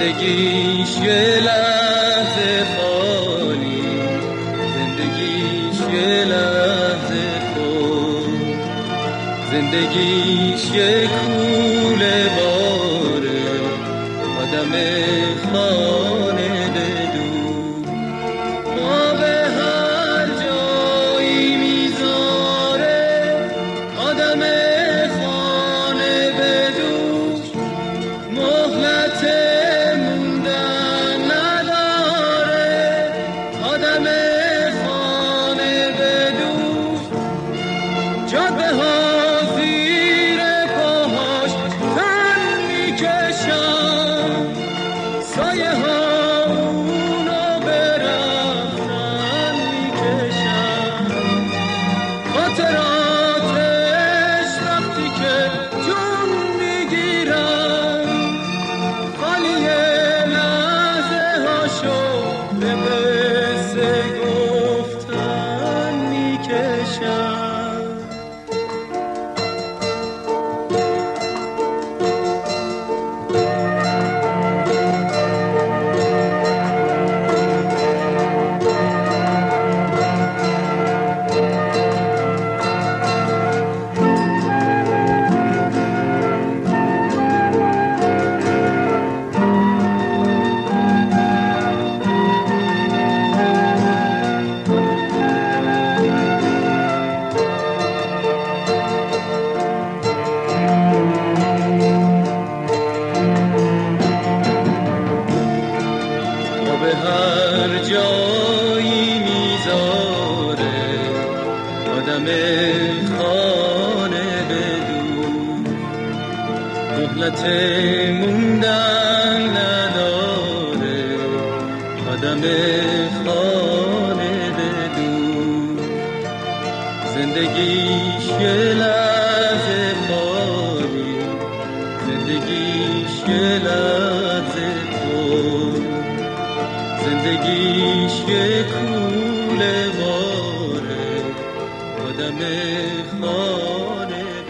زندگیش یه لحظه خالی، زندگیش یه لحظه خود، زندگیش یه کوله باره، آدم خانه بدون آب هر جایی میذاره، آدم خانه بدون مهلت موندن نداره، آدم خانه بدون جاده ها زیر پاهاش تن میکشن، سایه ها اونو به رفتن میکشن، خاطراتش وقتی که جون میگیرن خالی لحظه هاشو به قصه گفتن میکشن. به هر جایی میذاره، آدم خانه بدون مهلت موندن نداره، آدم خانه بدون زندگیش یه لحظه خالی، زندگیش یه لحظه خود، زندگیش یه کوله باره، آدم خانه